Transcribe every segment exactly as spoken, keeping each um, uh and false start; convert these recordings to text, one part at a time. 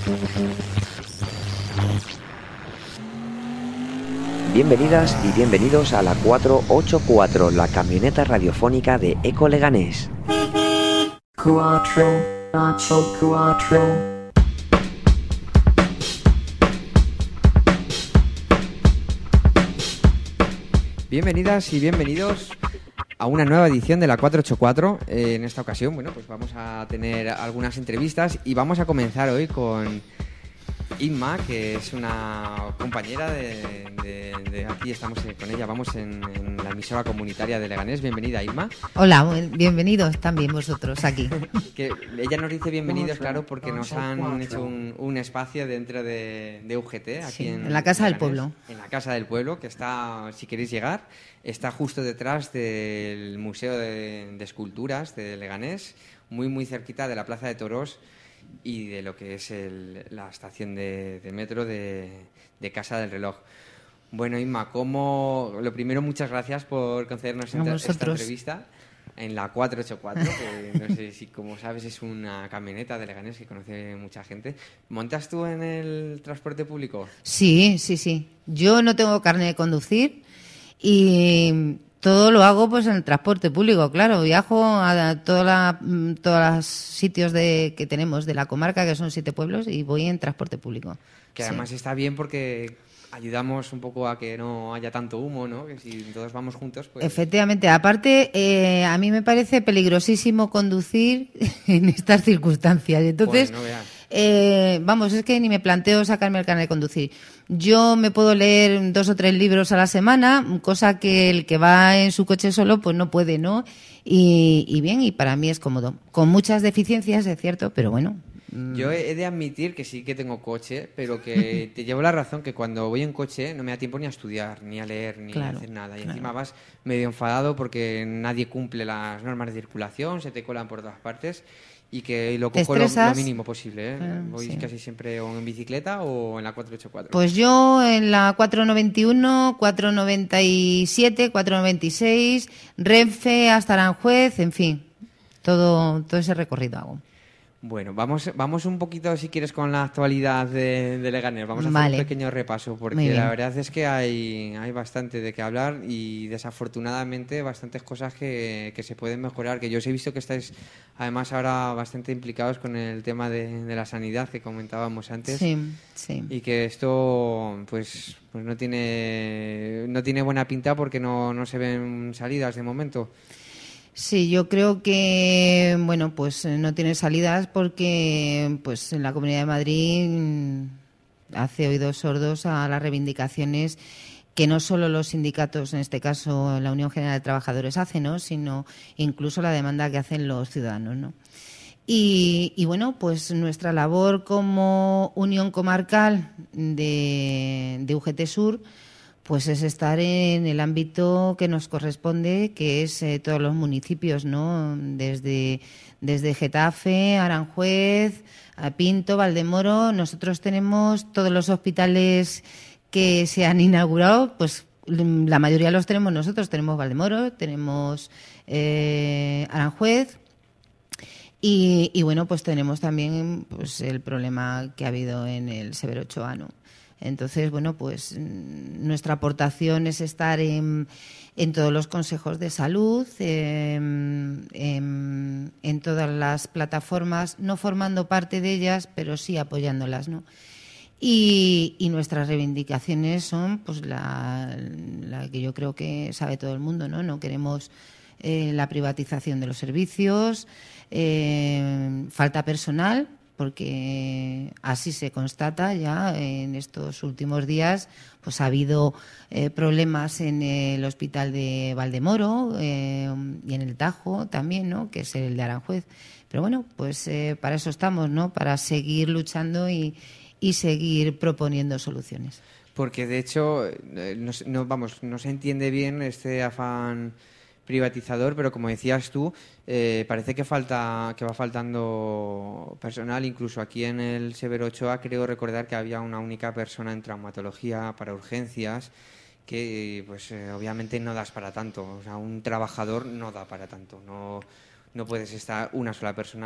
Bienvenidas y bienvenidos a la cuatrocientos ochenta y cuatro, la camioneta radiofónica de Eco Leganés. cuatro ocho cuatro. Bienvenidas y bienvenidos a una nueva edición de la cuatrocientos ochenta y cuatro. Eh, en esta ocasión, bueno, pues vamos a tener algunas entrevistas y vamos a comenzar hoy con Inma, que es una compañera de, de, de aquí, estamos con ella, vamos en, en la emisora comunitaria de Leganés. Bienvenida, Inma. Hola, bienvenidos también vosotros aquí. Que ella nos dice bienvenidos, claro, porque nos han hecho un, un espacio dentro de, de U G T, aquí sí, en, en la Casa en del Pueblo. En la Casa del Pueblo, que está, si queréis llegar, está justo detrás del Museo de, de Esculturas de Leganés, muy, muy cerquita de la Plaza de Toros y de lo que es el, la estación de, de metro de, de Casa del Reloj. Bueno, Inma, como lo primero, muchas gracias por concedernos esta, esta entrevista en la cuatrocientos ochenta y cuatro, que no sé si, como sabes, es una camioneta de Leganés que conoce mucha gente. ¿Montas tú en el transporte público? Sí, sí, sí. Yo no tengo carnet de conducir y todo lo hago pues en el transporte público, claro. Viajo a todos la, los sitios de, que tenemos de la comarca, que son siete pueblos, y voy en transporte público. Que además sí. Está bien porque ayudamos un poco a que no haya tanto humo, ¿no? Que si todos vamos juntos, pues... Efectivamente. Aparte, eh, a mí me parece peligrosísimo conducir en estas circunstancias. Entonces, bueno, no veas. Eh, vamos, es que ni me planteo sacarme el carnet de conducir. Yo me puedo leer dos o tres libros a la semana, cosa que el que va en su coche solo pues no puede, ¿no? Y, y bien, y para mí es cómodo. Con muchas deficiencias, es cierto, pero bueno. Yo he de admitir que sí que tengo coche, pero que te llevo la razón que cuando voy en coche no me da tiempo ni a estudiar, ni a leer, ni claro, a hacer nada. Y claro. encima vas medio enfadado porque nadie cumple las normas de circulación, se te colan por todas partes y que lo cojo lo, lo mínimo posible. ¿eh? Ah, voy sí. casi siempre o en bicicleta o en la cuatrocientos ochenta y cuatro. Pues yo en la cuatrocientos noventa y uno, cuatrocientos noventa y siete, cuatrocientos noventa y seis, Renfe hasta Aranjuez, en fin, todo, todo ese recorrido hago. Bueno, vamos, vamos un poquito, si quieres, con la actualidad de, de Leganés. Vamos a hacer vale. un pequeño repaso, porque la verdad es que hay, hay bastante de qué hablar y, desafortunadamente, bastantes cosas que, que se pueden mejorar. Que yo os he visto que estáis, además, ahora bastante implicados con el tema de, de la sanidad que comentábamos antes. Sí, sí. Y que esto, pues, pues no tiene, no tiene buena pinta porque no, no se ven salidas de momento. Sí, yo creo que, bueno, pues no tiene salidas porque pues en la Comunidad de Madrid hace oídos sordos a las reivindicaciones que no solo los sindicatos, en este caso la Unión General de Trabajadores, hacen, ¿no? Sino incluso la demanda que hacen los ciudadanos, ¿no? Y, y bueno, pues nuestra labor como Unión Comarcal de, de U G T Sur, pues es estar en el ámbito que nos corresponde, que es eh, todos los municipios, ¿no? Desde, desde Getafe, Aranjuez, a Pinto, Valdemoro. Nosotros tenemos todos los hospitales que se han inaugurado, pues la mayoría los tenemos nosotros. Tenemos Valdemoro, tenemos eh, Aranjuez y, y bueno, pues tenemos también pues el problema que ha habido en el Severo Ochoa, ¿no? Entonces, bueno, pues nuestra aportación es estar en, en todos los consejos de salud, en, en, en todas las plataformas, no formando parte de ellas, pero sí apoyándolas, ¿no? Y, y nuestras reivindicaciones son, pues, la, la que yo creo que sabe todo el mundo, ¿no? No queremos eh, la privatización de los servicios, eh, falta personal, porque así se constata ya en estos últimos días, pues ha habido eh, problemas en el hospital de Valdemoro eh, y en el Tajo también, ¿no? Que es el de Aranjuez. Pero bueno, pues eh, para eso estamos, ¿no? Para seguir luchando y, y seguir proponiendo soluciones. Porque de hecho, eh, no, no, vamos, no se entiende bien este afán privatizador, pero como decías tú, eh, parece que falta que va faltando personal. Incluso aquí en el Severo Ochoa creo recordar que había una única persona en traumatología para urgencias, que pues eh, obviamente no das para tanto. O sea, un trabajador no da para tanto. No, no puedes estar una sola persona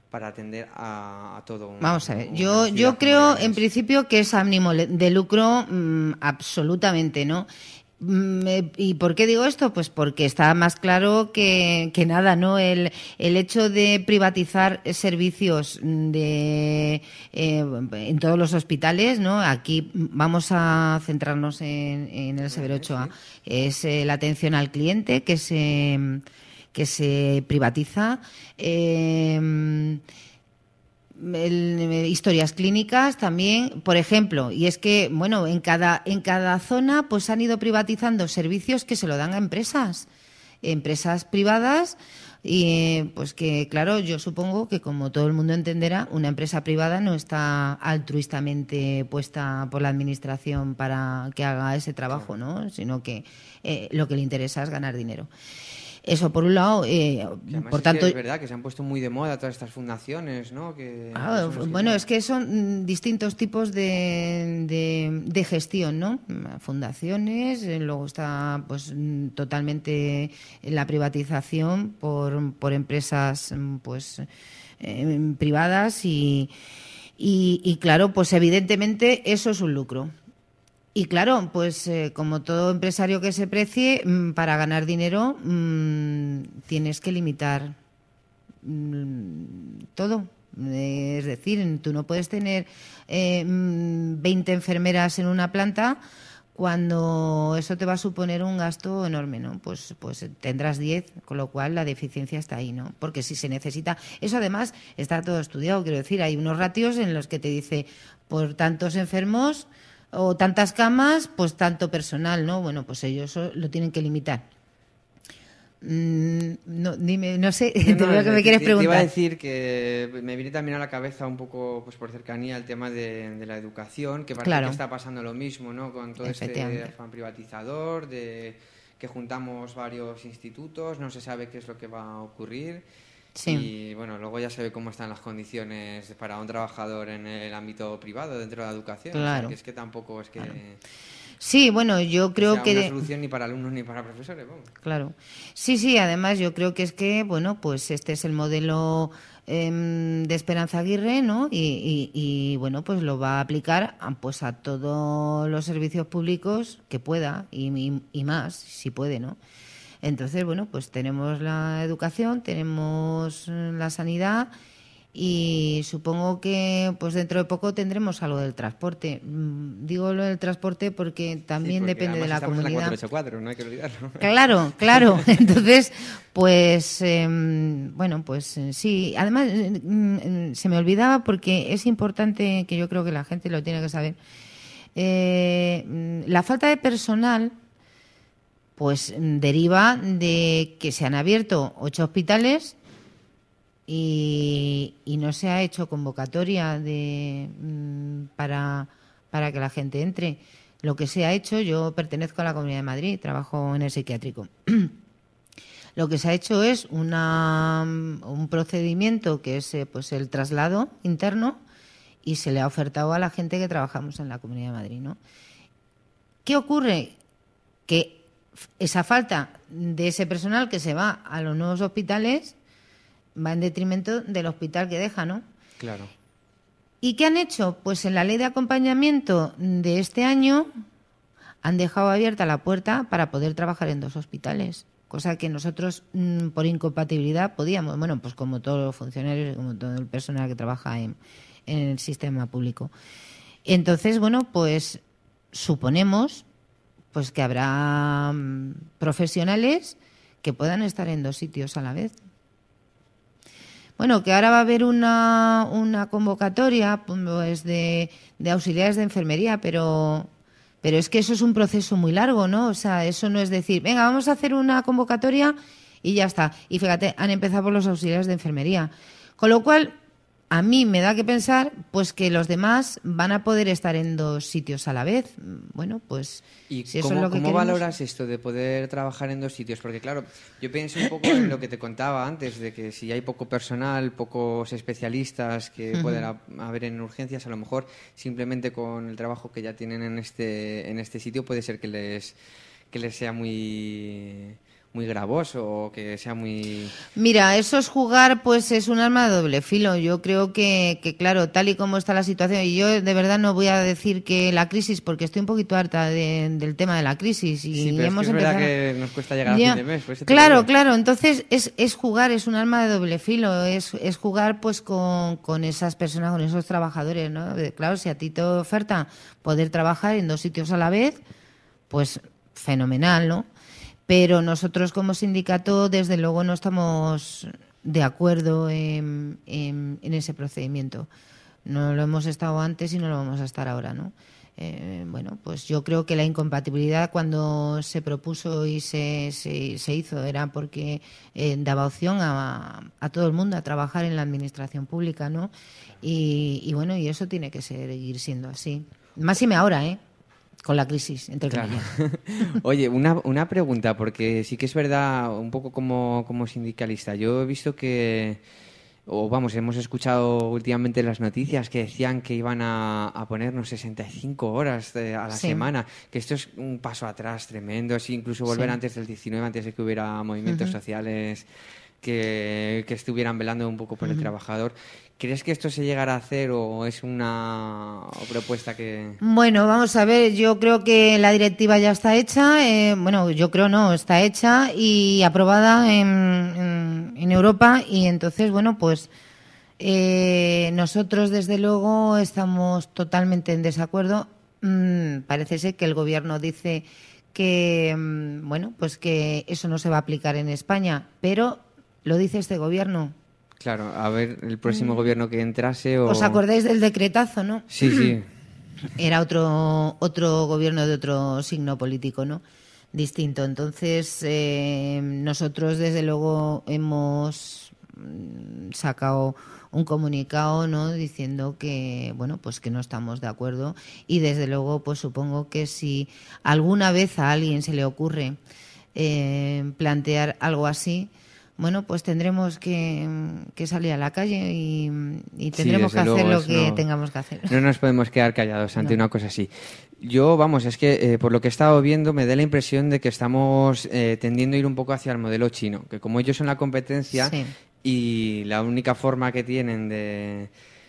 para atender a, a todo. Un, Vamos a ver, un yo, yo creo en principio que es ánimo de lucro mmm, absolutamente, ¿no? ¿Y por qué digo esto? Pues porque está más claro que, que nada, ¿no? El, el hecho de privatizar servicios de, eh, en todos los hospitales, ¿no? Aquí vamos a centrarnos en, en el Severo Ochoa. Sí. Es eh, la atención al cliente que se, que se privatiza. Eh, El, historias clínicas también, por ejemplo, y es que, bueno, en cada, en cada zona pues han ido privatizando servicios que se lo dan a empresas, empresas privadas, y pues que, claro, yo supongo que, como todo el mundo entenderá, una empresa privada no está altruistamente puesta por la administración para que haga ese trabajo, ¿no? Sino que eh, lo que le interesa es ganar dinero. Eso por un lado, eh, por es tanto, que es verdad que se han puesto muy de moda todas estas fundaciones, ¿no? Que, ah, que bueno, es que son distintos tipos de, de, de gestión, ¿no? Fundaciones, luego está pues totalmente la privatización por, por empresas pues eh, privadas y, y, y claro, pues evidentemente eso es un lucro. Y claro, pues eh, como todo empresario que se precie, mmm, para ganar dinero mmm, tienes que limitar mmm, todo. Eh, es decir, tú no puedes tener eh, veinte enfermeras en una planta cuando eso te va a suponer un gasto enorme, ¿no? Pues, pues tendrás diez, con lo cual la deficiencia está ahí, ¿no? Porque si se necesita... Eso además está todo estudiado, quiero decir, hay unos ratios en los que te dice por tantos enfermos o tantas camas, pues tanto personal, ¿no? Bueno, pues ellos lo tienen que limitar. Mm, no, dime, no sé, no, te no, veo que me quieres te, preguntar. Te iba a decir que me viene también a la cabeza un poco, pues por cercanía, el tema de, de la educación, que parece claro. que está pasando lo mismo, ¿no? Con todo este afán privatizador, de que juntamos varios institutos, no se sabe qué es lo que va a ocurrir. Sí. Y bueno, luego ya se ve cómo están las condiciones para un trabajador en el ámbito privado dentro de la educación. Claro. O sea, que es que tampoco es que... Claro. Sí, bueno, yo creo o sea, que... una solución ni para alumnos ni para profesores, vamos. Claro. Sí, sí, además yo creo que es que, bueno, pues este es el modelo eh, de Esperanza Aguirre, ¿no? Y, y, y, bueno, pues lo va a aplicar a, pues a todos los servicios públicos que pueda y, y, y más, si puede, ¿no? Entonces, bueno, pues tenemos la educación, tenemos la sanidad y supongo que pues dentro de poco tendremos algo del transporte. Digo lo del transporte porque también sí, porque depende de la comunidad. En la cuatrocientos ochenta y cuatro, no hay que olvidarlo. Claro, claro. Entonces, pues eh, bueno, pues eh, sí. Además, eh, se me olvidaba porque es importante, que yo creo que la gente lo tiene que saber. Eh, la falta de personal pues deriva de que se han abierto ocho hospitales y, y no se ha hecho convocatoria de para, para que la gente entre. Lo que se ha hecho, yo pertenezco a la Comunidad de Madrid, trabajo en el psiquiátrico. Lo que se ha hecho es una, un procedimiento que es pues el traslado interno y se le ha ofertado a la gente que trabajamos en la Comunidad de Madrid, ¿no? ¿Qué ocurre? Que esa falta de ese personal que se va a los nuevos hospitales va en detrimento del hospital que deja, ¿no? Claro. ¿Y qué han hecho? Pues en la ley de acompañamiento de este año han dejado abierta la puerta para poder trabajar en dos hospitales, cosa que nosotros mmm, por incompatibilidad podíamos, bueno, pues como todos los funcionarios y como todo el personal que trabaja en, en el sistema público. Entonces, bueno, pues suponemos pues que habrá um, profesionales que puedan estar en dos sitios a la vez. Bueno, que ahora va a haber una, una convocatoria pues de, de auxiliares de enfermería, pero, pero es que eso es un proceso muy largo, ¿no? O sea, eso no es decir, venga, vamos a hacer una convocatoria y ya está. Y fíjate, han empezado por los auxiliares de enfermería. Con lo cual, a mí me da que pensar pues que los demás van a poder estar en dos sitios a la vez. Bueno, pues ¿Y si cómo, eso es lo que cómo queremos... valoras esto de poder trabajar en dos sitios? Porque claro, yo pienso un poco en lo que te contaba antes, de que si hay poco personal, pocos especialistas que uh-huh. pueden haber en urgencias, a lo mejor simplemente con el trabajo que ya tienen en este, en este sitio puede ser que les, que les sea muy... muy gravoso o que sea muy... Mira, eso es jugar, pues es un arma de doble filo. Yo creo que, que, claro, tal y como está la situación, y yo de verdad no voy a decir que la crisis, porque estoy un poquito harta de, del tema de la crisis. Y Sí, pero hemos es que es empezado... verdad que nos cuesta llegar Ya. a fin de mes. Pues Claro, claro. Entonces es, es jugar, es un arma de doble filo. Es, es jugar pues con, con esas personas, con esos trabajadores, ¿no? De- Claro, si a ti te oferta poder trabajar en dos sitios a la vez, pues fenomenal, ¿no? Pero nosotros como sindicato, desde luego, no estamos de acuerdo en, en, en ese procedimiento. No lo hemos estado antes y no lo vamos a estar ahora, ¿no? Eh, bueno, pues yo creo que la incompatibilidad cuando se propuso y se, se, se hizo era porque eh, daba opción a, a todo el mundo a trabajar en la administración pública, ¿no? Y, y bueno, y eso tiene que seguir siendo así. Máxime ahora, ¿eh? Con la crisis, entre Claro. comillas. Oye, una, una pregunta, porque sí que es verdad, un poco como, como sindicalista, yo he visto que, o vamos, hemos escuchado últimamente las noticias que decían que iban a, a ponernos sesenta y cinco horas de- a la Sí. semana, que esto es un paso atrás tremendo, es incluso volver Sí. antes del diecinueve, antes de que hubiera movimientos Ujú. sociales que, que estuvieran velando un poco por el trabajador. ¿Crees que esto se llegará a hacer o es una propuesta que... Bueno, vamos a ver, yo creo que la directiva ya está hecha, eh, bueno, yo creo no, está hecha y aprobada en, en, en Europa y entonces, bueno, pues eh, nosotros desde luego estamos totalmente en desacuerdo. Mm, parece ser que el gobierno dice que, mm, bueno, pues que eso no se va a aplicar en España, pero lo dice este gobierno. Claro, a ver el próximo gobierno que entrase o... ¿Os acordáis del decretazo, no? Sí, sí. Era otro otro gobierno de otro signo político, ¿no? Distinto. Entonces, eh, nosotros desde luego hemos mm, sacado un comunicado, ¿no? Diciendo que, bueno, pues que no estamos de acuerdo y desde luego, pues supongo que si alguna vez a alguien se le ocurre eh, plantear algo así, bueno, pues tendremos que, que salir a la calle y, y Sí, tendremos que desde hacer luego, lo eso que no- tengamos que hacer. No nos podemos quedar callados ante No. una cosa así. Yo, vamos, es que eh, por lo que he estado viendo me da la impresión de que estamos eh, tendiendo a ir un poco hacia el modelo chino, que como ellos son la competencia Sí. y la única forma que tienen de,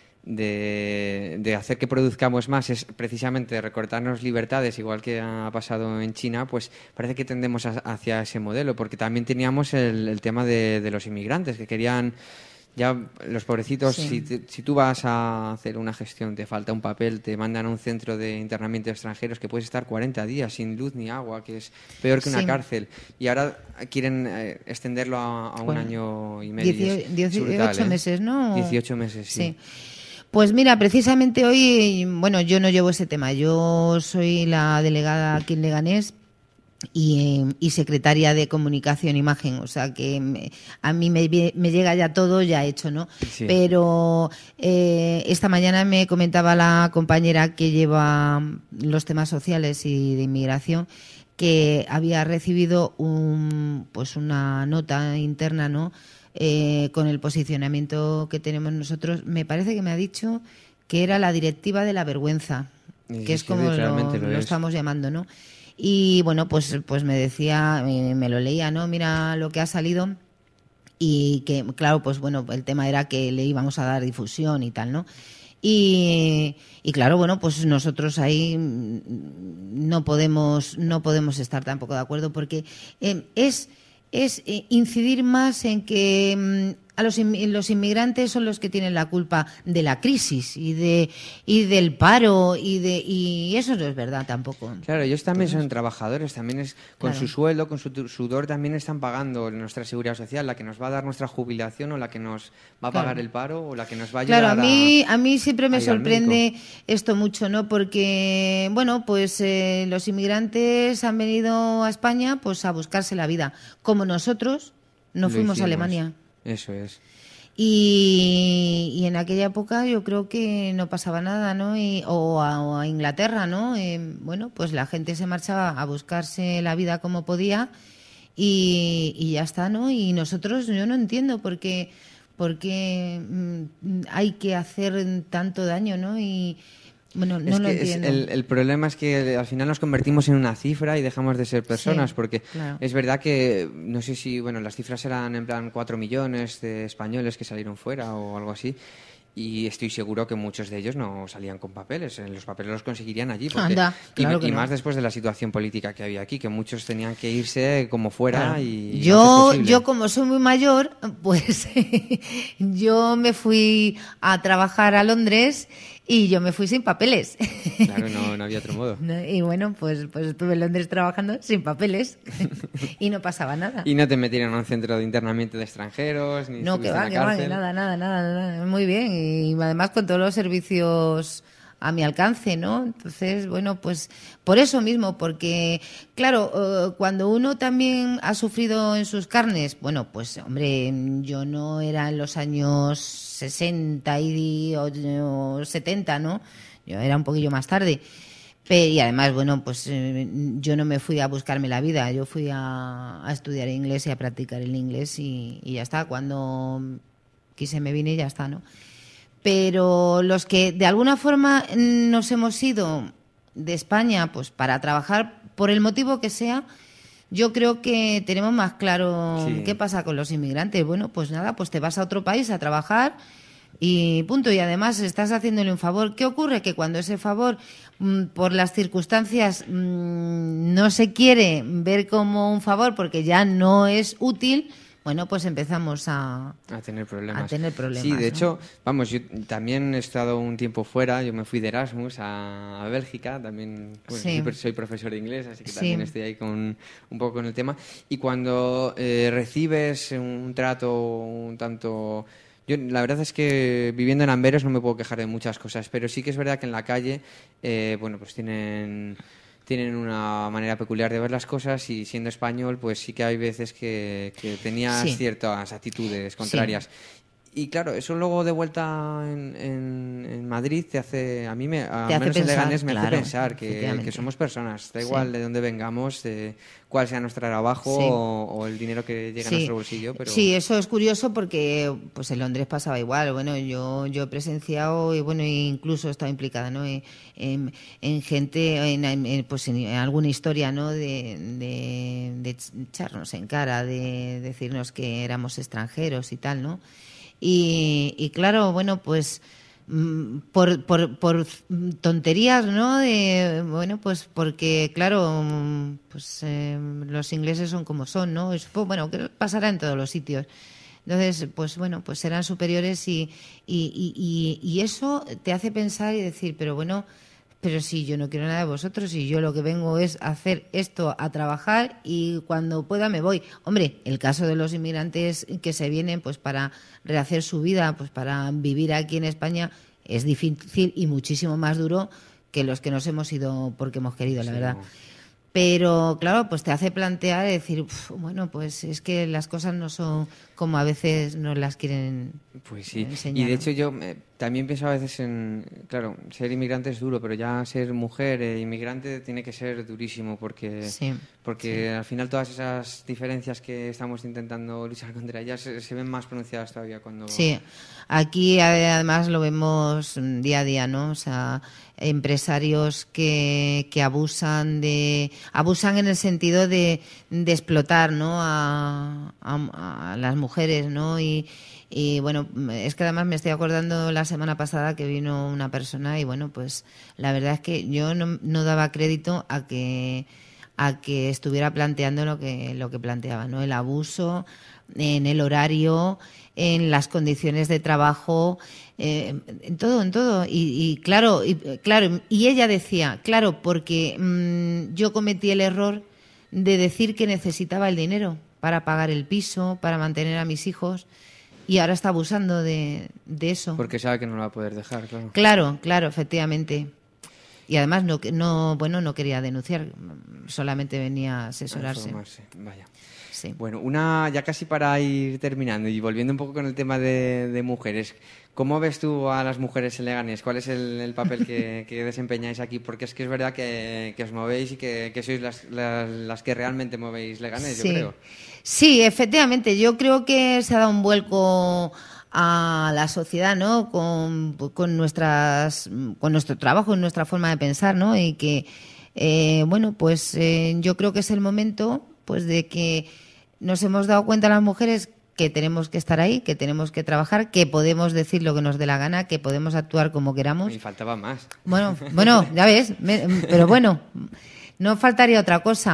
de, de hacer que produzcamos más es precisamente recortarnos libertades, igual que ha pasado en China, pues parece que tendemos a- hacia ese modelo, porque también teníamos el, el tema de, de los inmigrantes, que querían... Ya los pobrecitos, Sí. si, te- si tú vas a hacer una gestión, te falta un papel, te mandan a un centro de internamiento de extranjeros que puedes estar cuarenta días sin luz ni agua, que es peor que una Sí. cárcel. Y ahora quieren eh, extenderlo a, a un Bueno, año y medio. y Diecio- es- es dieciocho brutal, ¿eh? meses, ¿no? dieciocho meses, sí. Sí. Pues mira, precisamente hoy, bueno, yo no llevo ese tema. Yo soy la delegada aquí en Leganés y, y secretaria de comunicación e imagen, o sea que me- a mí me, vie- me llega ya todo ya hecho, ¿no? Sí. Pero eh, esta mañana me comentaba la compañera que lleva los temas sociales y de inmigración que había recibido un, pues una nota interna, ¿no? Eh, con el posicionamiento que tenemos nosotros. Me parece que me ha dicho que era la directiva de la vergüenza, Y que es sí, como lo, realmente lo lo es. estamos llamando, ¿no? Y bueno, pues, pues me decía, me, me lo leía, ¿no? Mira lo que ha salido y que, claro, pues bueno, el tema era que le íbamos a dar difusión y tal, ¿no? Y, y claro, bueno, pues nosotros ahí mm, no podemos, no podemos estar tampoco de acuerdo porque eh, es, es eh, incidir más en que mm, a los, inmi- los inmigrantes son los que tienen la culpa de la crisis y de y del paro y de y eso no es verdad tampoco. Claro, ellos también Entonces, son trabajadores, también es con Claro. su sueldo, con su tu- sudor también están pagando nuestra seguridad social, la que nos va a dar nuestra jubilación o la que nos va a pagar Claro. el paro o la que nos va a ayudar Claro, a mí, a mí siempre a me ir al sorprende esto mucho, ¿no? Porque, bueno, pues eh, los inmigrantes han venido a España pues a buscarse la vida, como nosotros no Lo fuimos a hicimos. Alemania. Eso es. Y, y en aquella época yo creo que no pasaba nada, ¿no? Y- o, a, o a Inglaterra, ¿no? Eh, bueno, pues la gente se marchaba a buscarse la vida como podía y, y ya está, ¿no? Y nosotros, yo no entiendo por qué, por qué mm, hay que hacer tanto daño, ¿no? Y, Bueno, no es lo que es entiendo. el, el problema es que al final nos convertimos en una cifra y dejamos de ser personas, Sí, porque claro. es verdad que, no sé si, bueno, las cifras eran en plan cuatro millones de españoles que salieron fuera o algo así, y estoy seguro que muchos de ellos no salían con papeles, eh, los papeles los conseguirían allí, porque, Anda, claro y, que y no. más después de la situación política que había aquí, que muchos tenían que irse como fuera Claro. y Yo, no antes posible. yo como soy muy mayor, pues yo me fui a trabajar a Londres y yo me fui sin papeles. Claro, no, no había otro modo. ¿No? Y bueno, pues, pues estuve en Londres trabajando sin papeles y no pasaba nada. Y no te metieron a un centro de internamiento de extranjeros, ni No, que estuviste en va, la que va, que cárcel. nada, nada, nada, nada. Muy bien. Y además con todos los servicios a mi alcance, ¿no? Entonces, bueno, pues por eso mismo, porque, claro, eh, cuando uno también ha sufrido en sus carnes, bueno, pues, hombre, yo no era en los años sesenta y, o, o setenta, ¿no? Yo era un poquillo más tarde. Pe- Y además, bueno, pues eh, yo no me fui a buscarme la vida, yo fui a, a estudiar inglés y a practicar el inglés y, y ya está. Cuando quise me vine y ya está, ¿no? Pero los que de alguna forma nos hemos ido de España, pues para trabajar, por el motivo que sea, yo creo que tenemos más claro Sí. qué pasa con los inmigrantes. Bueno, pues nada, pues te vas a otro país a trabajar y punto. Y además estás haciéndole un favor. ¿Qué ocurre? Que cuando ese favor, mm, por las circunstancias, mm, no se quiere ver como un favor porque ya no es útil, bueno, pues empezamos a, A tener problemas. a tener problemas. Sí, de ¿no? hecho, vamos, yo también he estado un tiempo fuera, yo me fui de Erasmus a, a Bélgica, también bueno, Sí. soy, soy profesor de inglés, así que Sí. también estoy ahí con un poco con el tema. Y cuando eh, recibes un trato un tanto... Yo, la verdad es que viviendo en Amberes no me puedo quejar de muchas cosas, pero sí que es verdad que en la calle, eh, bueno, pues tienen... tienen una manera peculiar de ver las cosas y siendo español, pues sí que hay veces que, que tenías Sí. ciertas actitudes contrarias. Y claro, eso luego de vuelta en, en, en Madrid te hace, a mí me, al Te hace menos en pensar, Leganés me claro, hace pensar que, efectivamente. que somos personas, da Sí. igual de dónde vengamos, de cuál sea nuestro trabajo Sí. o, o el dinero que llega a Sí. nuestro bolsillo, pero Sí, eso es curioso porque pues en Londres pasaba igual. Bueno, yo yo he presenciado y bueno, incluso he estado implicada, ¿no? En, en, en gente, en, en, pues en alguna historia, ¿no? De, de, de echarnos en cara, de decirnos que éramos extranjeros y tal, ¿no? Y, y claro, bueno, pues mm, por, por, por tonterías, ¿no? De, bueno, pues porque, claro, mm, pues eh, los ingleses son como son, ¿no? Es, pues, bueno, que pasará en todos los sitios. Entonces, pues bueno, pues serán superiores y, y, y, y, y eso te hace pensar y decir, pero bueno, pero si yo no quiero nada de vosotros y yo lo que vengo es a hacer esto, a trabajar y cuando pueda me voy. Hombre, el caso de los inmigrantes que se vienen pues para rehacer su vida, pues para vivir aquí en España es difícil y muchísimo más duro que los que nos hemos ido porque hemos querido, la sí, verdad. no. Pero claro, pues te hace plantear y decir, "Uf, bueno, pues es que las cosas no son como a veces nos las quieren Pues sí, enseñar. y de ¿no? hecho yo eh, también pienso a veces en, claro, ser inmigrante es duro, pero ya ser mujer e inmigrante tiene que ser durísimo porque, Sí, porque al final todas esas diferencias que estamos intentando luchar contra ellas se, se ven más pronunciadas todavía cuando... Sí, aquí además lo vemos día a día, ¿no? O sea, empresarios que, que abusan de abusan en el sentido de, de explotar, ¿no? A, a, a las mujeres, ¿no? Y, y bueno, es que además me estoy acordando la semana pasada que vino una persona y bueno, pues la verdad es que yo no, no daba crédito a que a que estuviera planteando lo que lo que planteaba, ¿no? El abuso en el horario, en las condiciones de trabajo, eh, en todo, en todo. Y, y claro, y, claro, y ella decía, claro, porque mmm, yo cometí el error de decir que necesitaba el dinero para pagar el piso, para mantener a mis hijos, y ahora está abusando de, de eso. Porque sabe que no lo va a poder dejar, claro. Claro, claro, efectivamente. Y además no, no, bueno, no quería denunciar, solamente venía a asesorarse. Informarse, vaya. Sí. Bueno, una ya casi para ir terminando y volviendo un poco con el tema de, de mujeres, ¿cómo ves tú a las mujeres en Leganés? ¿Cuál es el, el papel que, que desempeñáis aquí? Porque es que es verdad que, que os movéis y que, que sois las, las, las que realmente movéis Leganés, Sí. yo creo. Sí, efectivamente. Yo creo que se ha dado un vuelco a la sociedad, ¿no? Con, con nuestras, con nuestro trabajo, nuestra forma de pensar, ¿no? Y que, eh, bueno, pues eh, yo creo que es el momento, pues, de que nos hemos dado cuenta las mujeres que tenemos que estar ahí, que tenemos que trabajar, que podemos decir lo que nos dé la gana, que podemos actuar como queramos. Y faltaba más. Bueno, bueno, ya ves, me, pero bueno, no faltaría otra cosa.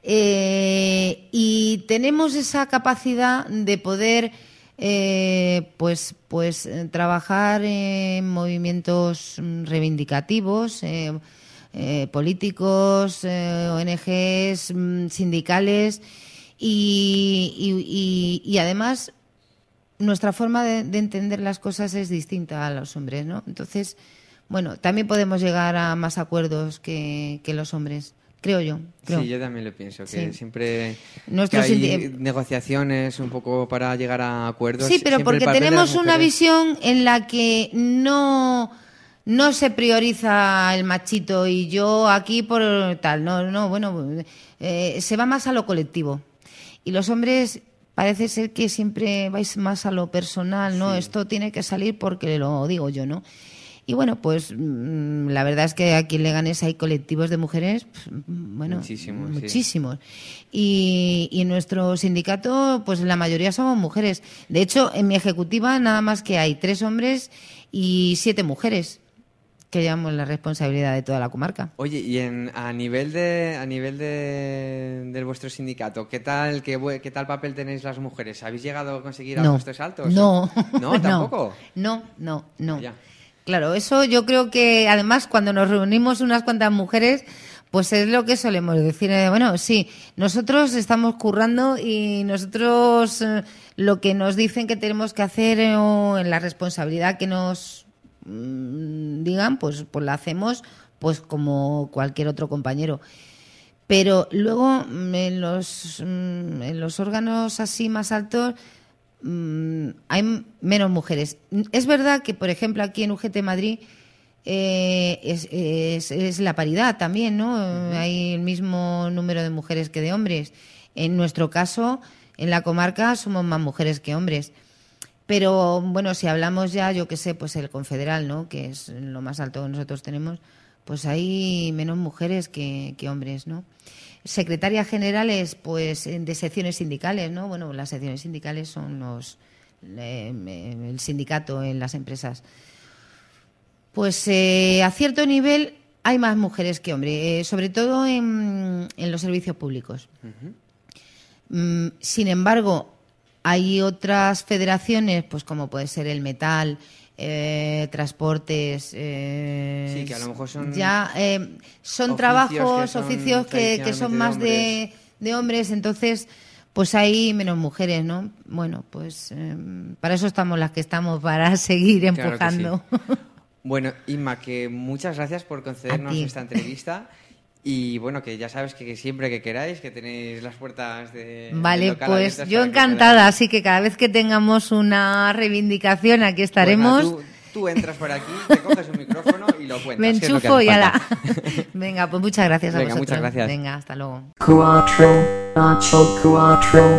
Eh, y tenemos esa capacidad de poder Eh, pues pues eh, trabajar en movimientos reivindicativos, eh, eh, políticos, eh, O N Ges, sindicales y, y, y, y además nuestra forma de, de entender las cosas es distinta a los hombres, ¿no? Entonces, bueno, también podemos llegar a más acuerdos que, que los hombres. Creo yo. Creo. Sí, yo también lo pienso, que sí. siempre Nuestros que hay indi- negociaciones un poco para llegar a acuerdos. Sí, pero siempre el porque papel de tenemos las una mujeres- visión en la que no, no se prioriza el machito y yo aquí por tal. No, no, bueno, eh, se va más a lo colectivo. Y los hombres parece ser que siempre vais más a lo personal, ¿no? Sí. Esto tiene que salir porque lo digo yo, ¿no? Y bueno, pues mmm, la verdad es que aquí en Leganés hay colectivos de mujeres, pues, bueno, Muchísimos, sí. muchísimos. Y, y en nuestro sindicato, pues la mayoría somos mujeres. De hecho, en mi ejecutiva nada más que hay tres hombres y siete mujeres que llevamos la responsabilidad de toda la comarca. Oye, y en, a nivel de a nivel de, de vuestro sindicato, ¿qué tal qué, bue- qué tal papel tenéis las mujeres? ¿Habéis llegado a conseguir No, puestos altos? no, no, tampoco. No, no, no. Ya. Claro, eso yo creo que además cuando nos reunimos unas cuantas mujeres, pues es lo que solemos decir. Eh, bueno, sí, nosotros estamos currando y nosotros eh, lo que nos dicen que tenemos que hacer eh, o en la responsabilidad que nos mm, digan, pues, pues la hacemos pues como cualquier otro compañero. Pero luego mm, en los, mm, en los órganos así más altos hay menos mujeres. Es verdad que, por ejemplo, aquí en U G T Madrid eh, es, es, es la paridad también, ¿no? Uh-huh. Hay el mismo número de mujeres que de hombres. En nuestro caso, en la comarca, somos más mujeres que hombres. Pero, bueno, si hablamos ya, yo qué sé, pues el confederal, ¿no? Que es lo más alto que nosotros tenemos, pues hay menos mujeres que, que hombres, ¿no? Secretarias generales, pues de secciones sindicales, ¿no? Bueno, las secciones sindicales son los eh, el sindicato en las empresas. Pues eh, a cierto nivel hay más mujeres que hombres, eh, sobre todo en, en los servicios públicos. Uh-huh. Mm, sin embargo, hay otras federaciones, pues como puede ser el metal, Eh, transportes eh, sí, que a lo mejor son ya eh, son oficios trabajos que son oficios que, que son más de, de hombres, entonces pues hay menos mujeres, ¿no? Bueno, pues eh, para eso estamos las que estamos, para seguir empujando. Claro que sí. Bueno, Inma, que muchas gracias por concedernos esta entrevista. Y bueno, que ya sabes que, que siempre que queráis, que tenéis las puertas de... Vale, pues yo encantada, que así que cada vez que tengamos una reivindicación aquí estaremos. Bueno, tú, tú entras por aquí, te coges un micrófono y lo cuentas. Me enchufo y ala. Venga, pues muchas gracias a Venga, vosotros. muchas gracias. Venga, hasta luego. Cuatro, ocho, cuatro.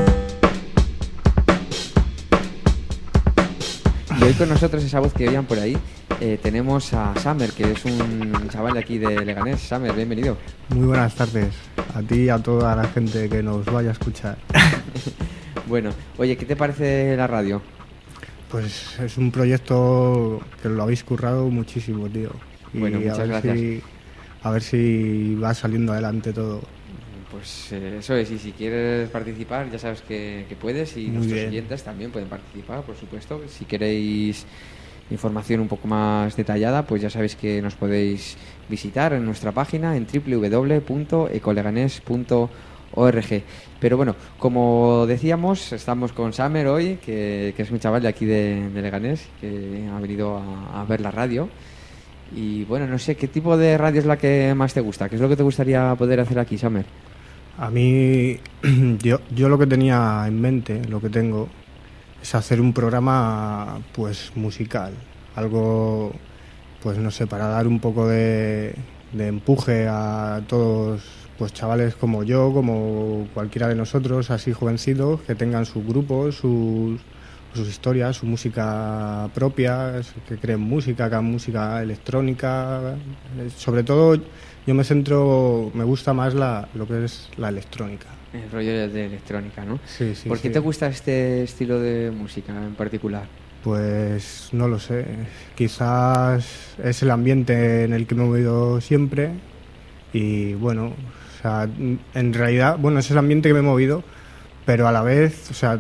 Y hoy con nosotros, esa voz que oían por ahí, eh, tenemos a Samer, que es un chaval de aquí de Leganés. Samer, bienvenido. Muy buenas tardes a ti y a toda la gente que nos vaya a escuchar. Bueno, oye, ¿qué te parece la radio? Pues es un proyecto que lo habéis currado muchísimo, tío. Y bueno, muchas a ver gracias. Si, a ver si va saliendo adelante todo. Pues eh, eso es, y si quieres participar ya sabes que, que puedes, y Muy nuestros bien. oyentes también pueden participar, por supuesto. Si queréis información un poco más detallada, pues ya sabéis que nos podéis visitar en nuestra página en doble u doble u doble u punto ecoleganés punto org. Pero bueno, como decíamos, estamos con Samer hoy, que, que es un chaval de aquí de, de Leganés, que ha venido a, a ver la radio. Y bueno, no sé, ¿qué tipo de radio es la que más te gusta? ¿Qué es lo que te gustaría poder hacer aquí, Samer? A mí, yo, yo lo que tenía en mente, lo que tengo, es hacer un programa pues musical, algo, pues no sé, para dar un poco de, de empuje a todos, pues chavales como yo, como cualquiera de nosotros, así jovencitos, que tengan sus grupos, sus, pues, sus historias, su música propia, que creen música, que hagan música electrónica. Sobre todo yo me centro, me gusta más la, lo que es la electrónica. El rollo de electrónica, ¿no? Sí, sí, ¿Por qué sí. te gusta este estilo de música en particular? Pues no lo sé, quizás es el ambiente en el que me he movido siempre y bueno, o sea, en realidad, bueno, es el ambiente que me he movido, pero a la vez, o sea,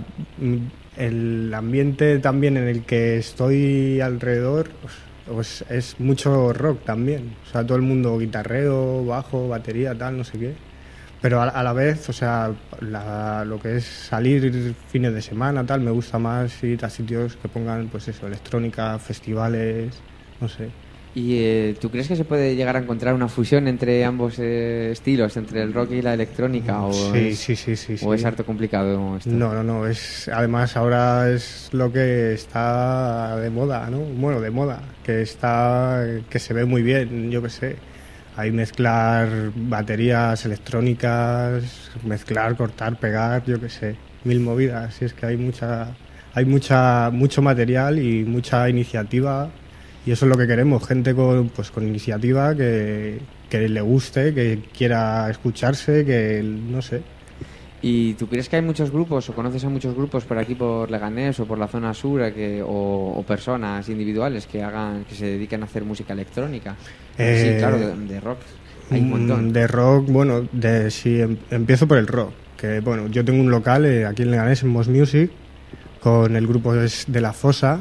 el ambiente también en el que estoy alrededor, pues es mucho rock también, o sea, todo el mundo guitarreo, bajo, batería, tal, no sé qué. Pero a, a la vez, o sea, la, lo que es salir fines de semana, tal, me gusta más ir a sitios que pongan, pues eso, electrónica, festivales, no sé. ¿Y eh, tú crees que se puede llegar a encontrar una fusión entre ambos eh, estilos, entre el rock y la electrónica? ¿O Sí, es, sí, sí, sí, ¿O sí. es harto complicado esto? No, no, no, es, además ahora es lo que está de moda, ¿no? Bueno, de moda, que está, que se ve muy bien, yo qué sé. Hay mezclar baterías electrónicas, mezclar, cortar, pegar, yo qué sé, mil movidas. Y es que hay mucha, hay mucha, mucho material y mucha iniciativa. Y eso es lo que queremos, gente con, pues, con iniciativa que, que le guste, que quiera escucharse, que no sé. ¿Y tú crees que hay muchos grupos o conoces a muchos grupos por aquí por Leganés o por la zona sur eh, que, o, o personas individuales que hagan que se dediquen a hacer música electrónica? Eh, sí, claro, de, de rock. Hay un montón. De rock, bueno, de sí, em, empiezo por el rock. Que bueno, yo tengo un local eh, aquí en Leganés, en Mos Music, con el grupo es de La Fosa.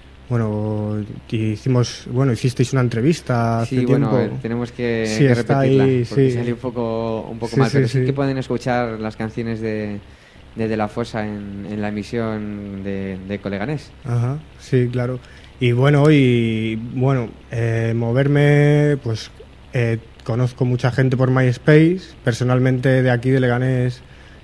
Bueno, hicimos, bueno, hicisteis una entrevista hace Sí, bueno, tiempo. eh, tenemos que, Sí, que está repetirla ahí, porque sí. salió un poco, un poco Sí, mal, sí, pero sí, sí. que pueden escuchar las canciones de, de, de La Fosa en, en la emisión de, de Coleganés. Ajá, sí, claro. Y bueno, y bueno, eh, moverme, pues eh, conozco mucha gente por MySpace. Personalmente de aquí de Leganés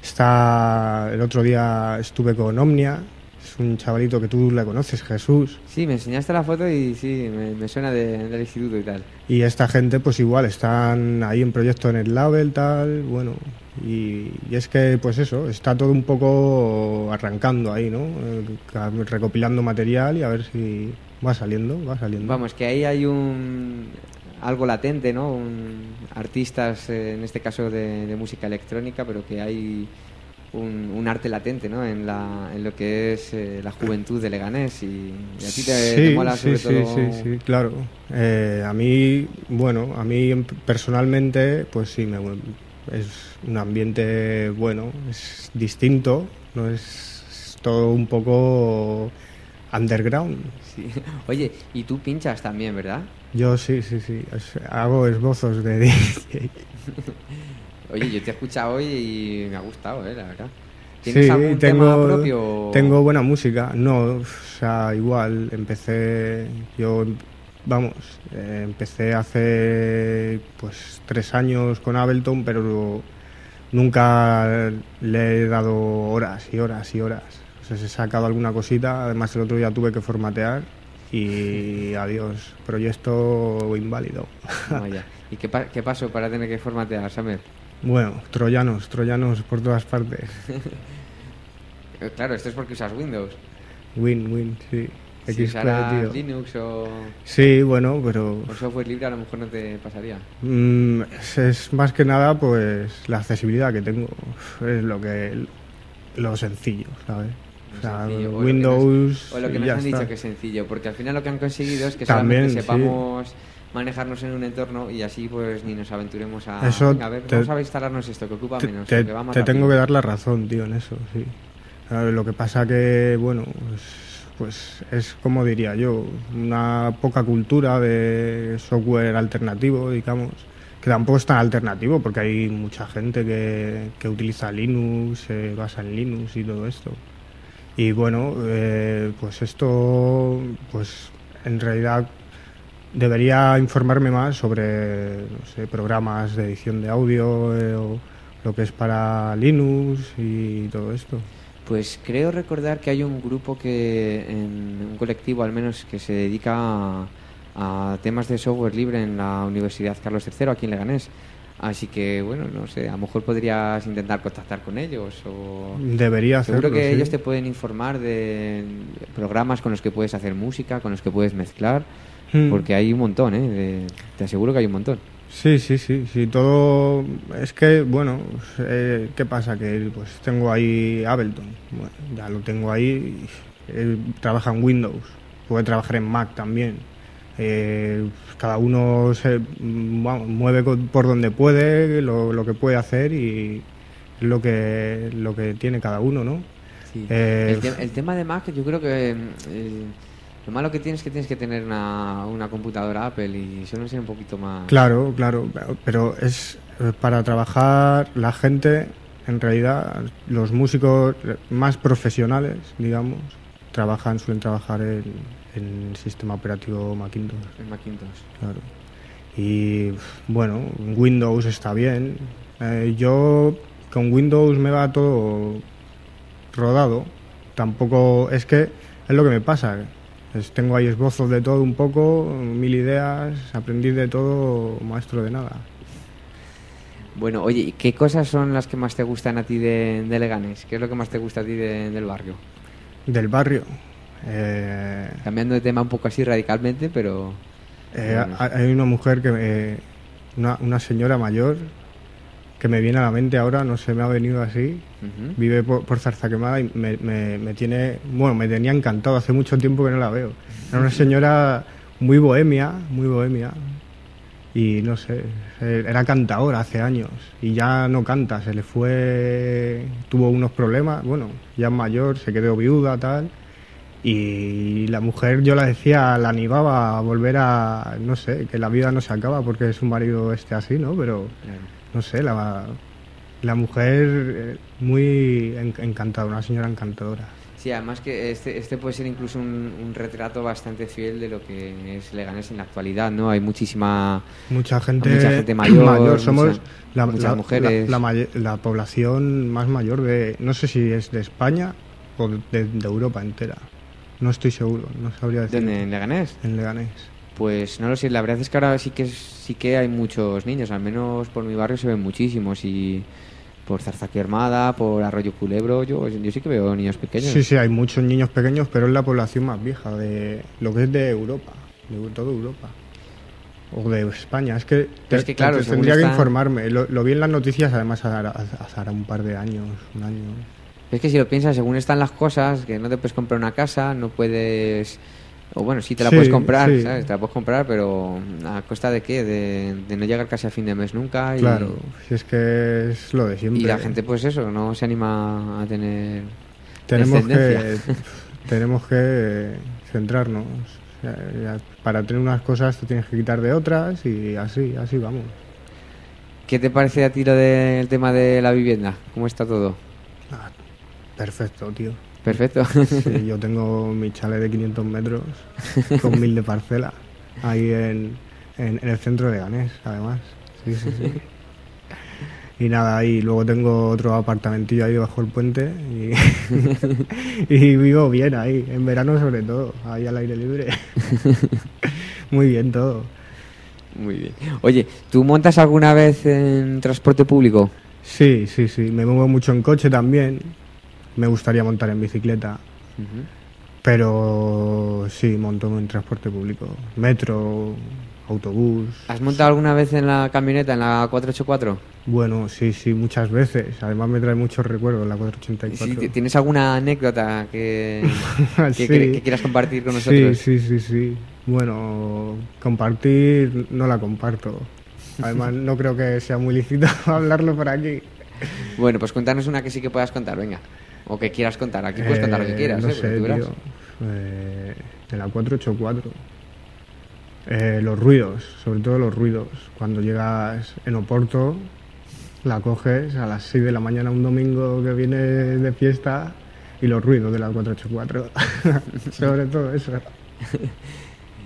está, el otro día estuve con Omnia. Es un chavalito que tú le conoces, Jesús. Sí, me enseñaste la foto y sí, me, me suena de, del instituto y tal. Y esta gente pues igual están ahí en proyecto en el label, tal, bueno, y, y es que pues eso, está todo un poco arrancando ahí, ¿no? Eh, recopilando material y a ver si va saliendo, va saliendo. Vamos, que ahí hay un algo latente, ¿no? Un, artistas, eh, en este caso de, de música electrónica, pero que hay un, un arte latente, ¿no? En, la, en lo que es eh, la juventud de Leganés y, y a ti te, sí, te mola sí, sobre sí, todo... sí, sí, claro. Eh, a mí, bueno, a mí personalmente, pues sí, me, es un ambiente bueno, es distinto, no es, es todo un poco underground. Sí. Oye, y tú pinchas también, ¿verdad? Yo sí, sí, sí, es- hago esbozos de D J. Oye, yo te he escuchado hoy y me ha gustado, ¿eh? La verdad. Sí, ¿Tienes algún tengo, tema propio? tengo buena música. No, o sea, igual, empecé, yo, vamos, eh, empecé hace pues tres años con Ableton, pero nunca le he dado horas y horas y horas. O sea, he sacado alguna cosita, además el otro día tuve que formatear y adiós, proyecto inválido. Vaya. ¿Y qué, pa- qué pasó para tener que formatear, Samer? Bueno, troyanos, troyanos por todas partes. Eh, Claro, esto es porque usas Windows. Win, win, sí. Si X P, usaras tío. Linux o, Sí, bueno, pero o software libre, a lo mejor no te pasaría. mm, es, es más que nada pues la accesibilidad que tengo. Es lo que lo sencillo, ¿sabes? O sea, Sencillo. O lo que Windows nos- O lo que y nos ya han dicho está. que es sencillo, porque al final lo que han conseguido es que También, solamente sí. sepamos manejarnos en un entorno y así pues ni nos aventuremos a... Eso Venga, a ver, te- vamos a instalarnos esto, que ocupa Te, menos, te- que va más te tengo rápido. que dar la razón, tío, en eso, sí. Eh, Lo que pasa que, bueno, pues, pues es como diría yo, una poca cultura de software alternativo, digamos, que tampoco es tan alternativo porque hay mucha gente que, que utiliza Linux, se basa en Linux y todo esto. Y bueno, eh, pues esto, pues en realidad debería informarme más sobre, no sé, programas de edición de audio eh, o lo que es para Linux y todo esto. Pues creo recordar que hay un grupo que, en un colectivo al menos, que se dedica a, a temas de software libre en la Universidad Carlos tercero, aquí en Leganés. Así que, bueno, no sé, a lo mejor podrías intentar contactar con ellos o... Debería hacerlo, Seguro que sí. ellos te pueden informar de programas con los que puedes hacer música, con los que puedes mezclar, Hmm. porque hay un montón, ¿eh? De- te aseguro que hay un montón. Sí, sí, sí, sí, todo... Es que, bueno, eh, ¿qué pasa? Que pues tengo ahí Ableton, bueno, ya lo tengo ahí, él trabaja en Windows, puede trabajar en Mac también. Eh, cada uno se mm, vamos, mueve co- por donde puede, lo, lo que puede hacer y es lo que, lo que tiene cada uno, ¿no? Sí. Eh, el, te- el tema de Mac, yo creo que mm, el- lo malo que tienes es que tienes que tener una, una computadora Apple y suelen ser un poquito más... Claro, claro, pero es eh, para trabajar la gente, en realidad, los músicos más profesionales, digamos, trabajan, suelen trabajar en, en sistema operativo Macintosh, En Macintosh. claro. Y bueno, Windows está bien. Eh, yo con Windows me va todo rodado. Tampoco es que es lo que me pasa. Es- tengo ahí esbozos de todo un poco, mil ideas, aprendí de todo, maestro de nada. Bueno, oye, ¿y qué cosas son las que más te gustan a ti de, de Leganés? ¿Qué es lo que más te gusta a ti de- del barrio? Del barrio. Eh, Cambiando de tema un poco así radicalmente, pero... eh, bueno, ha- hay una mujer que me- una, una señora mayor que me viene a la mente ahora, no sé, me ha venido así. ujú. Vive por, por Zarzaquemada y me, me, me tiene, bueno, me tenía encantado, hace mucho tiempo que no la veo. Era una señora muy bohemia, muy bohemia, y no sé, eh, era cantadora hace años y ya no canta, se le fue, tuvo unos problemas, bueno, ya es mayor, se quedó viuda, tal, y la mujer, yo la decía, la animaba a volver a, no sé, que la vida no se acaba porque su marido esté así, ¿no? Pero, Claro. no sé, la, la mujer eh, muy en- encantadora, una señora encantadora. Sí, además que este, este puede ser incluso un, un retrato bastante fiel de lo que es Leganés en la actualidad, ¿no? Hay muchísima... Mucha gente, Mucha gente mayor, somos mucha- la, muchas la- mujeres. La, la maye- la población más mayor de, no sé si es de España o de, de Europa entera. No estoy seguro, no sabría decir. ¿Dónde? ¿En Leganés? En Leganés. Pues no lo sé, la verdad es que ahora sí que sí que hay muchos niños, al menos por mi barrio se ven muchísimos y por Zarzaquermada, por Arroyo Culebro, yo, yo sí que veo niños pequeños. Sí, sí, hay muchos niños pequeños, pero es la población más vieja de lo que es de Europa, de toda Europa. O de España. Es que, Pero es que, claro, te- según tendría que está- informarme. Lo, lo vi en las noticias, además, hace hace ahora un par de años, un año. Es que si lo piensas, según están las cosas, que no te puedes comprar una casa, no puedes... O bueno, sí te la Sí, puedes comprar, sí. ¿sabes? Te la puedes comprar, pero ¿a costa de qué? De, de no llegar casi a fin de mes nunca. Y, Claro, si es que es lo de siempre. y la gente, pues eso, no se anima a tener tenemos que descendencia. tenemos que centrarnos. O sea, ya para tener unas cosas te tienes que quitar de otras y así, así vamos. ¿Qué te parece a ti lo del tema de la vivienda? ¿Cómo está todo? Ah, perfecto, tío. Perfecto. Sí, yo tengo mi chalet de quinientos metros con mil de parcela ahí en, en, en el centro de Leganés, además. Sí, sí, sí. Y nada, y luego tengo otro apartamentillo ahí bajo el puente y, y vivo bien ahí, en verano sobre todo, ahí al aire libre. Muy bien todo. Muy bien. Oye, ¿tú montas alguna vez en transporte público? Sí, sí, sí, me muevo mucho en coche también, me gustaría montar en bicicleta, pero sí, monto en transporte público, metro, autobús. ¿Has montado alguna vez en la camioneta, en la cuatrocientos ochenta y cuatro? Bueno, sí, sí, muchas veces. Además me trae muchos recuerdos la cuatrocientos ochenta y Sí, cuatro. ¿tienes alguna anécdota que, que, Sí. que- que quieras compartir con Sí, nosotros? sí, sí, sí. Bueno, compartir no la comparto. Además no creo que sea muy lícito hablarlo por aquí. Bueno, pues cuéntanos una que sí que puedas contar, venga. O que quieras contar. Aquí puedes contar lo que Eh, quieras, no ¿eh? sé, Porque tú verás. tío. Eh, de la cuatrocientos ochenta y cuatro. Eh, los ruidos, sobre todo los ruidos. Cuando llegas en Oporto, la coges a las seis de la mañana un domingo que viene de fiesta y los ruidos de la cuatrocientos ochenta y cuatro. Sobre todo eso.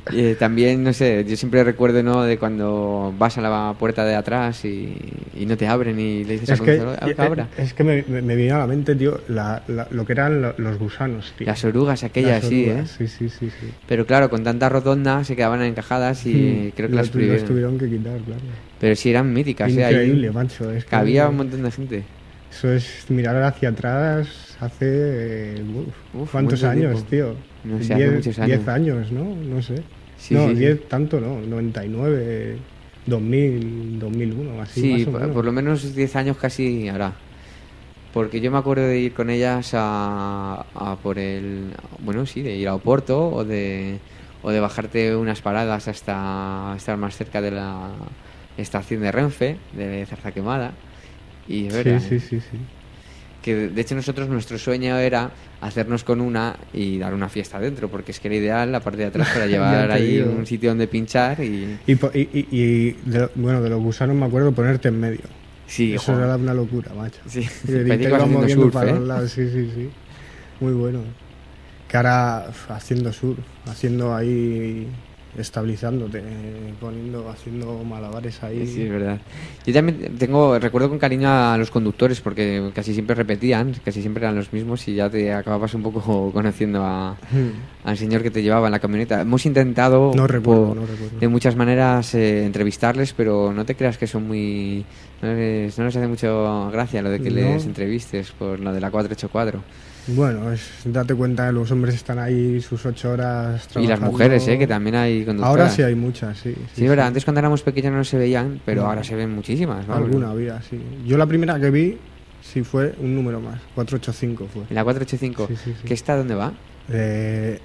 Eh, también, no sé, yo siempre recuerdo, ¿no?, de cuando vas a la puerta de atrás y, y no te abren y le dices Es al que, conductor, "Ah, que abra". es que me, me, me vino a la mente, tío, la, la, lo que eran lo- los gusanos, tío. Las orugas aquellas, Las sí, ¿eh? orugas, sí, sí, sí, sí. Pero claro, con tanta rotonda se quedaban encajadas y Mm, creo que lo las tu- los prohibieron. tuvieron que quitar, claro. Pero sí eran míticas, ¿eh? Ahí Increíble, macho. Es que cabía un montón de gente. Eso es mirar hacia atrás hace... eh, uf, Uf, ¿cuántos mucho años, tiempo. tío? No sé, hace Diez- muchos años. diez años, ¿no? No sé. Sí, no, sí, sí. diez tanto no. noventa y nueve, dos mil, dos mil uno, así Sí, más o por, menos. por lo menos diez años casi hará. Porque yo me acuerdo de ir con ellas a, a por el... Bueno, sí, de ir a Oporto o de, o de bajarte unas paradas hasta estar más cerca de la estación de Renfe, de Zarzaquemada. Y es Sí, verdad, sí, ¿eh? sí, sí. Que de hecho nosotros nuestro sueño era hacernos con una y dar una fiesta dentro, porque es que era ideal la parte de atrás para Ya llevar te ahí digo. un sitio donde pinchar y... Y, po- y, y, y de, bueno, de los gusanos me acuerdo ponerte en medio. Sí, Eso jo. era una locura, macho. Sí, Y el parecía que te ibas iba haciendo moviendo surf, para ¿eh? los lados, sí, sí, sí. Muy bueno. Que ahora uf, haciendo surf, haciendo ahí, estabilizándote, poniendo, haciendo malabares ahí. Sí, es verdad. Yo también tengo, recuerdo con cariño a los conductores porque casi siempre repetían, casi siempre eran los mismos y ya te acababas un poco conociendo a, al señor que te llevaba en la camioneta. Hemos intentado No recuerdo, por- no recuerdo. de muchas maneras eh, entrevistarles, pero no te creas que son muy... No les, no les hace mucho gracia lo de que No. les entrevistes por lo de la cuatro ocho cuatro. Bueno, es, date cuenta que los hombres están ahí sus ocho horas Y trabajando. las mujeres, ¿eh? Que también hay conductoras. Ahora sí hay muchas, sí. Sí, es verdad. Antes cuando éramos pequeños no se veían, pero No. ahora se ven muchísimas. vamos. Alguna había, sí. Yo la primera que vi sí fue un número más, cuatrocientos ochenta y cinco fue. En la cuatro ocho cinco. Sí, sí, sí. ¿Qué está? ¿Dónde va? De,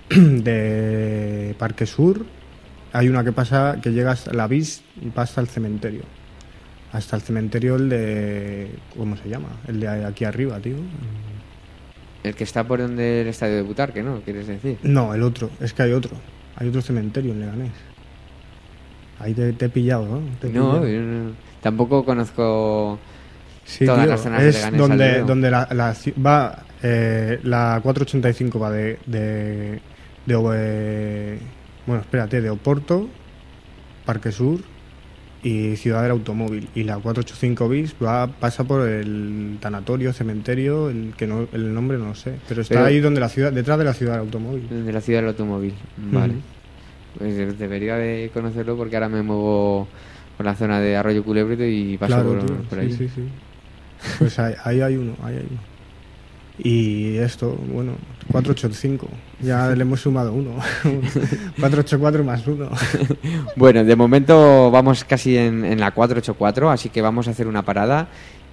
de Parque Sur hay una que pasa, que llega hasta la bis y pasa al cementerio. Hasta el cementerio el de... ¿Cómo se llama? El de aquí arriba, tío. El que está por donde el estadio de Butarque, ¿no? ¿Quieres decir? No, el otro. Es que hay otro. Hay otro cementerio en Leganés. Ahí te, te he pillado, ¿no? Te he No, pillado. yo no- tampoco conozco Sí, todas tío, las zonas de es Leganés, donde, Alfredo. donde la, la ci- va eh, la cuatrocientos ochenta y cinco va de de, de, eh, bueno, espérate, de Oporto, Parque Sur y Ciudad del Automóvil, y la cuatrocientos ochenta y cinco bis va pasa por el tanatorio, cementerio, el que no el nombre no lo sé, pero está Pero- ahí donde la ciudad, detrás de la Ciudad del Automóvil. de la ciudad del automóvil. Vale. Ujú. Pues de- debería de conocerlo porque ahora me muevo por la zona de Arroyo Culebro y paso Claro, por, tío, por sí, ahí. sí, sí. Pues ahí, ahí hay uno, ahí hay uno. Y esto, bueno, cuatrocientos ochenta y cinco. Ya le hemos sumado uno. cuatrocientos ochenta y cuatro más uno. Bueno, de momento vamos casi en, en la cuatro ocho cuatro, así que vamos a hacer una parada.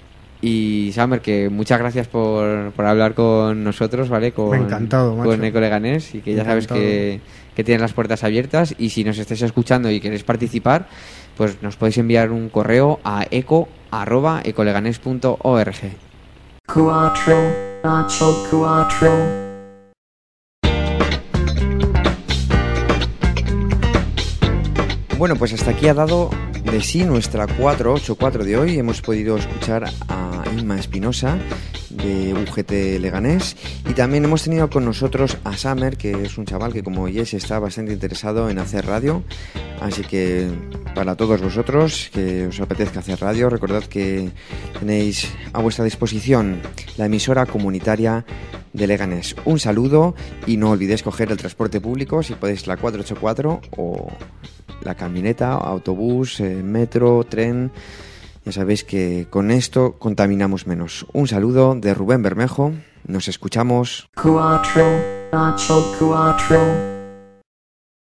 Y Samer, que muchas gracias por, por hablar con nosotros, ¿vale? Con, Encantado, macho. con Eco Leganés, y que ya sabes Encantado. que, que tienes las puertas abiertas. Y si nos estáis escuchando y queréis participar, pues nos podéis enviar un correo a eco arroba ecoleganés punto org. Cuatro, ocho, cuatro. Bueno, pues hasta aquí ha dado de sí nuestra cuatro ocho cuatro de hoy. Hemos podido escuchar a Inma Espinosa de U G T Leganés y también hemos tenido con nosotros a Samer, que es un chaval que, como oyes, está bastante interesado en hacer radio. Así que para todos vosotros que os apetezca hacer radio, recordad que tenéis a vuestra disposición la emisora comunitaria de Leganés. Un saludo y no olvidéis coger el transporte público, si podéis la cuatro ocho cuatro o la camioneta, autobús, eh, metro, tren. Ya sabéis que con esto contaminamos menos. Un saludo de Rubén Bermejo. Nos escuchamos. Cuatro, ocho, cuatro.